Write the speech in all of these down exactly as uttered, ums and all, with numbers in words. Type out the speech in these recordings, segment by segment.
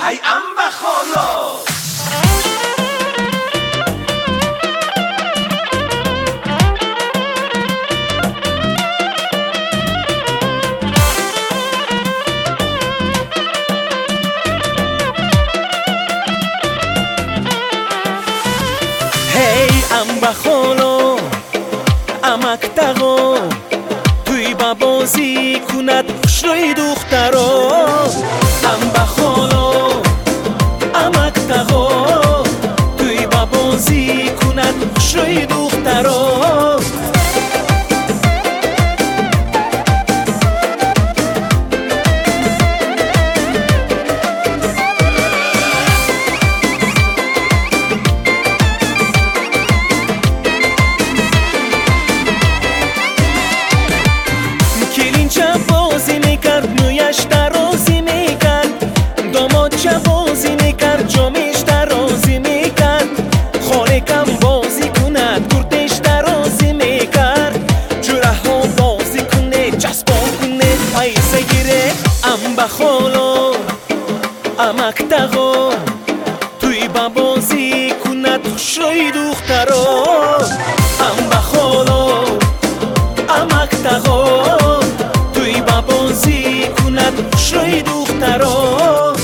ای ام خالا ام بخالو امک تغو توی با بازی کند خوشروی دخترو ام بخالو امک تغو توی با بازی کند خوشروی دخترو ام بخالو امک تغو توی با بازی کند خوشروی دخترو ام بخالو امک تغو توی با بازی کند خوشروی دخترو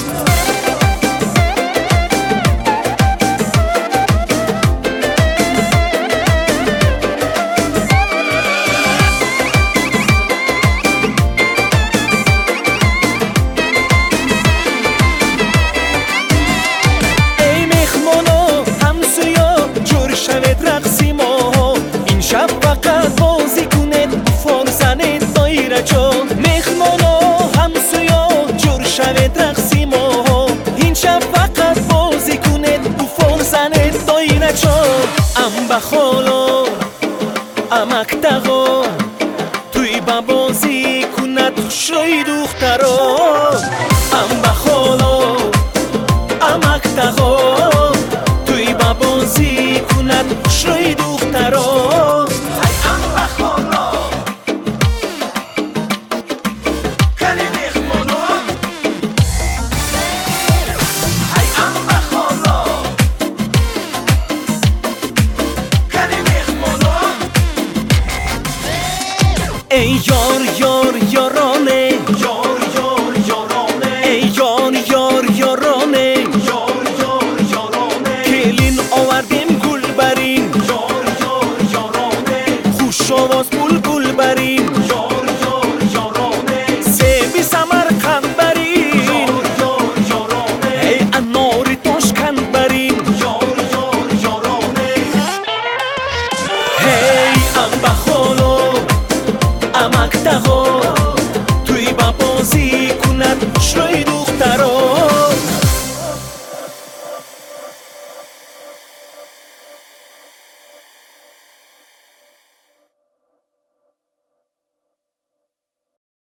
ام بخالو امک تغو توی با بازی کند خوشروی دخترو ام بخالو امک تغو توی با بازی کند خوشروی دخترو ای یار یار یارانه یار یار یارانه ای یار یار یارانه یار یار یارانه کلین آوردیم گل برین یار یار یارانه خوش آواز گل گل برین یار یار یارانه سیبی سمرقند برین یار یار یارانه ای انار تاشکند برین یار یار یارانه هی ام بخالو امک تغو توی با بازی کند خوشروی